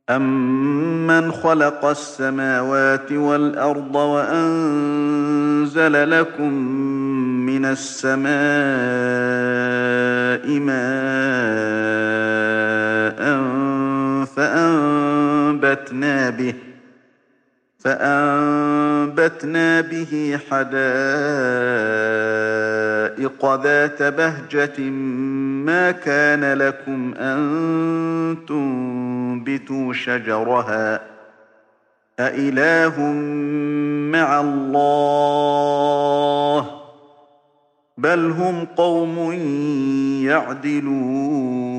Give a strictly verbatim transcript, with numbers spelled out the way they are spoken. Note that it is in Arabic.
أَمَّنْ خَلَقَ السَّمَاوَاتِ وَالْأَرْضَ وَأَنزَلَ لَكُم مِّنَ السَّمَاءِ مَاءً فَأَنبَتْنَا بِهِ فَأَنبَتْنَا بِهِ حَدَائِقَ ذَاتَ بَهْجَةٍ مَّا كَانَ لَكُمْ أَن تُنبِتُوا شَجَرَهَا ۗ أَإِلَٰهٌ مَّعَ اللَّهِ ۚ بَلْ هُمْ قَوْمٌ يَعْدِلُونَ